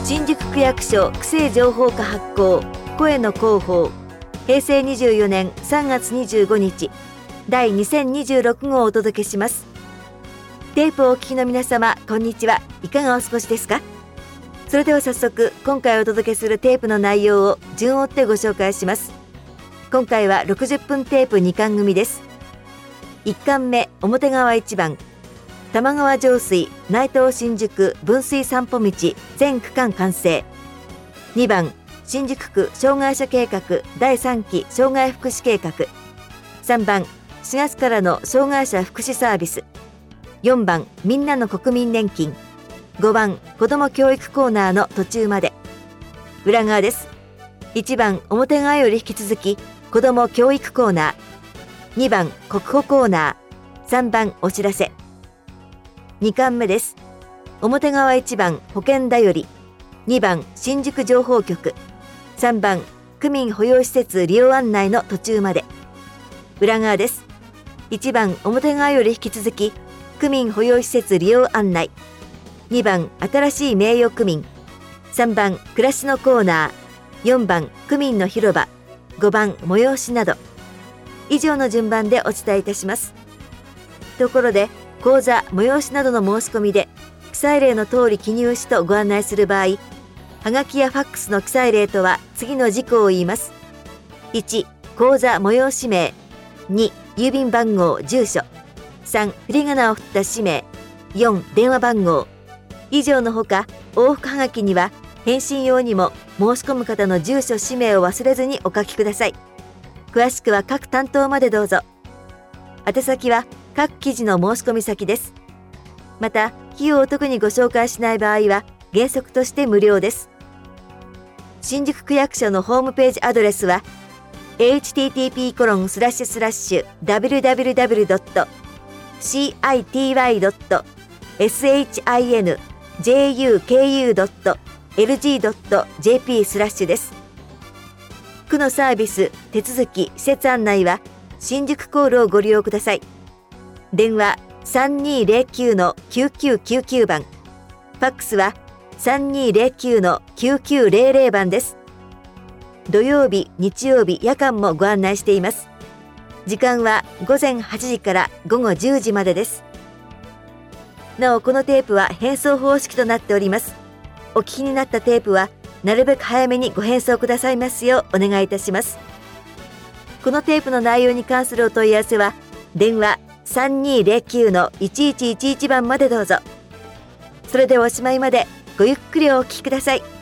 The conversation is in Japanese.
新宿区役所区政情報課発行声の広報平成24年3月25日第2026号をお届けします。テープをお聞きの皆様、こんにちは。いかがお過ごしですか？それでは早速、今回お届けするテープの内容を順を追ってご紹介します。今回は60分テープ2巻組です。1巻目、表側1番玉川上水内藤新宿分水散歩道全区間完成。2番、新宿区障害者計画第3期障害福祉計画。3番、4月からの障害者福祉サービス。4番、みんなの国民年金。5番、子ども教育コーナーの途中まで。裏側です。1番、表側より引き続き子ども教育コーナー。2番、国保コーナー。3番、お知らせ。2巻目です。表側1番、保険だより。2番、新宿情報局。3番、区民保養施設利用案内の途中まで。裏側です。1番、表側より引き続き区民保養施設利用案内。2番、新しい名誉区民。3番、暮らしのコーナー。4番、区民の広場。5番、催しなど。以上の順番でお伝えいたします。ところで、講座、催しなどの申し込みで記載例の通り記入しとご案内する場合、はがきやファックスの記載例とは次の事項を言います。1、講座催し名。2、郵便番号、住所。3、振り仮名を振った氏名。4、電話番号。以上のほか、往復はがきには返信用にも申し込む方の住所氏名を忘れずにお書きください。詳しくは各担当までどうぞ。宛先は各記事の申し込み先です。また、費用を特にご紹介しない場合は原則として無料です。新宿区役所のホームページアドレスは http://www.cityd.sinjuku.lg.jp/ です。区のサービス、手続き、施設案内は新宿コールをご利用ください。電話 3209-9999 番。ファックスは 3209-9900 番です。土曜日、日曜日、夜間もご案内しています。時間は午前8時から午後10時までです。なお、このテープは返送方式となっております。お聞きになったテープはなるべく早めにご返送くださいますようお願いいたします。このテープの内容に関するお問い合わせは電話 3209-1111 番までどうぞ。それではおしまいまでごゆっくりお聞きください。